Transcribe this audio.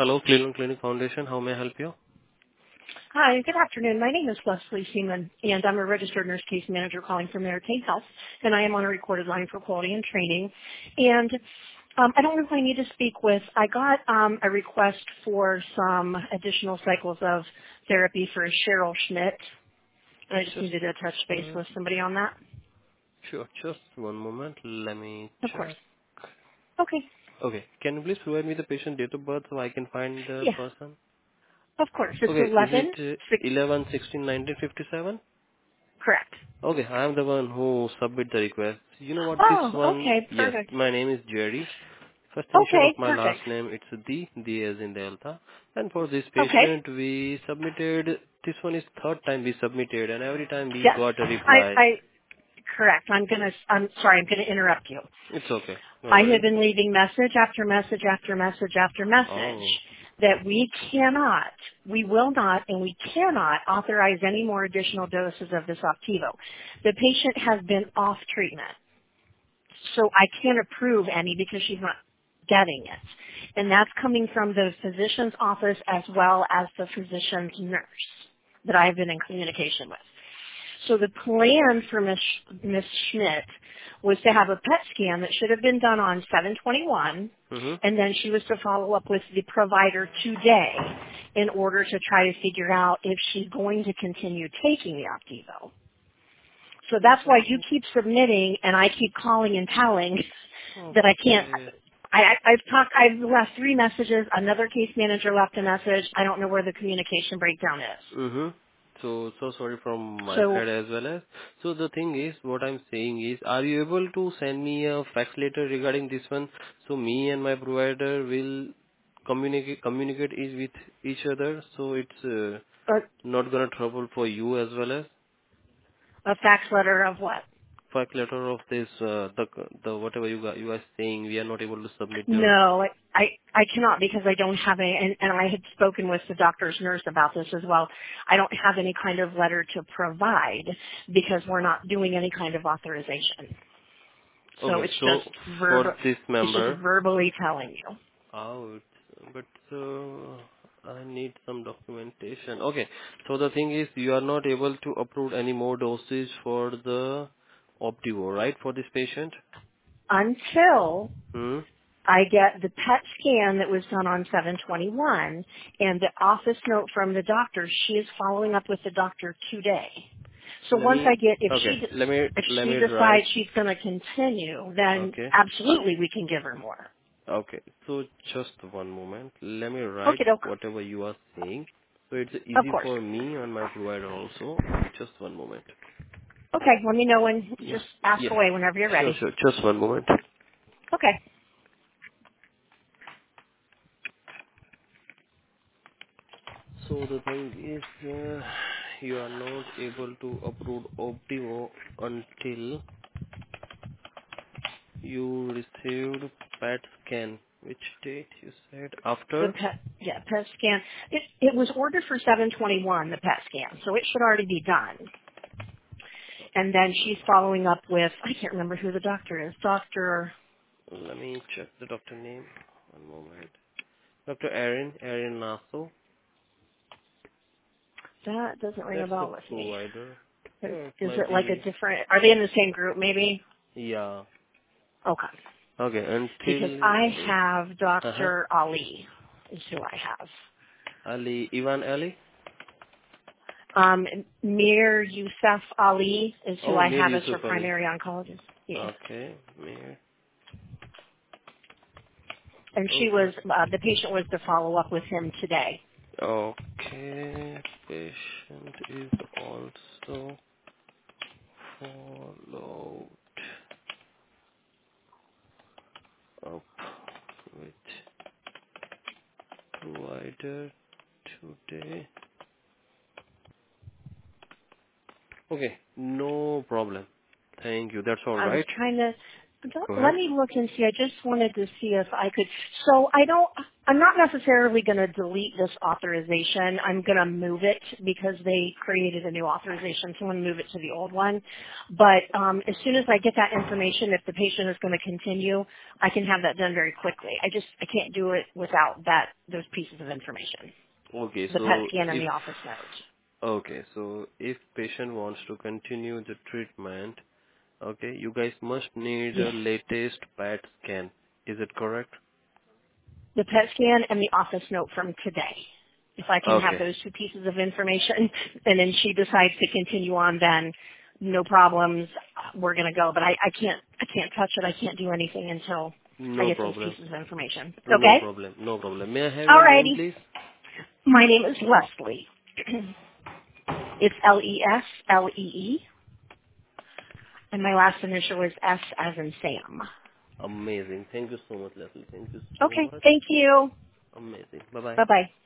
Hello, Cleveland Clinic Foundation. How may I help you? Hi, good afternoon. My name is Leslie Seaman, and I'm a registered nurse case manager calling from American Health, and I am on a recorded line for quality and training. And I don't know if I need to speak with, I got a request for some additional cycles of therapy for Cheryl Schmidt, and I just Just, needed to touch base uh, with somebody on that. sure. Just one moment. Let me Of course. check. Okay. Okay. Can you please provide me the patient date of birth so I can find the Yeah, person? of course. It's Okay. Is it 11/6. 11/16/1957? Correct. Okay. I am the one who submit the request. You know what? This Oh, one, okay. yes. Perfect. My name is Jerry. First initial of Okay, my last perfect. name, it's D as in Delta. And for this Okay. patient, we submitted, this one is third time we submitted, and every time we Yes. got a I, reply. I Correct. I'm sorry, I'm going to interrupt you. It's okay. No I have worries. been leaving message after message after message after message Oh. that we will not, and we cannot authorize any more additional doses of this Optivo. The patient has been off treatment, so I can't approve any because she's not getting it. And that's coming from the physician's office as well as the physician's nurse that I've been in communication with. So the plan for Miss Schmidt was to have a PET scan that should have been done on 7/21, Mhm. and then she was to follow up with the provider today in order to try to figure out if she's going to continue taking the Optivo. So that's why you keep submitting, and I keep calling and telling that I can't. Okay. I've left 3 messages. Another case manager left a message. I don't know where the communication breakdown is. Mhm. So sorry from my So side as well as. So the thing is, what I'm saying is, are you able to send me a fax letter regarding this one? So me and my provider will communicate is with each other. So it's not gonna trouble for you as well as. a fax letter of what? Fax letter of this the whatever you guys saying we are not able to submit the. No, I cannot because I don't have and I had spoken with the doctor's nurse about this as well. I don't have any kind of letter to provide because we're not doing any kind of authorization. So Okay. it's So just for this it's just member. verbally telling you. Out, but I need some documentation. Okay, so the thing is, you are not able to approve any more doses for the Optivo, right, for this patient? Until Hmm? I get the PET scan that was done on 7/21 and the office note from the doctor. She is following up with the doctor today. So Let once me, I get, okay, if let she me write, decides she's going to continue, then okay, absolutely we can give her more. okay, so just one moment, let me write Okay, doke. whatever you are saying, so it's Of easy course. for me and my provider also, just one moment. Okay, let me know when, Yeah, just ask yeah, away whenever you're sure, ready. sure, just one moment. Okay. So the thing is, you are not able to approve Optimo until you received PET scan. Which date you said? The After? PET scan. It was ordered for 7/21, the PET scan, so it should already be done. And then she's following up with, I can't remember who the doctor is. Dr. Let me check the doctor name. One moment. Dr. Erin Naso. That doesn't ring a That's the bell with me. provider. Is Yeah, it might it like a be. different, are they in the same group maybe? Yeah. Okay. Okay. Because Until I this. have Uh-huh. Dr. Ali is who I have. Ali. Ivan Ali. Mir Youssef Ali is who Oh, I Mir have as Yusuf her Ali. primary oncologist. Yeah. Okay. Mir. And she Okay. was, the patient was to follow up with him today. Okay, patient is also followed up with provider today. Okay, no problem. Thank you. That's all I was right. trying to, Go Let ahead. me look and see. I just wanted to see if I could. So I'm not necessarily going to delete this authorization. I'm going to move it because they created a new authorization. So I'm going to move it to the old one. But as soon as I get that information, if the patient is going to continue, I can have that done very quickly. I can't do it without those pieces of information, Okay, the PET so scan and if the office note. okay, so if patient wants to continue the treatment, okay, you guys must need a Yes. latest PET scan. Is it correct? The PET scan and the office note from today. If I can have Okay, those two pieces of information, and then she decides to continue on, then no problems. We're going to go. But I can't touch it. I can't do anything until I no get those problem. pieces of information. No Okay? problem. No problem. May I have your name, Alrighty. please? My name is Leslie. It's Leslee, and my last initial is S as in Sam. Amazing. Thank you so much, Leslie. Thank you so Okay. much. Thank you. Amazing. Bye-bye. Bye bye.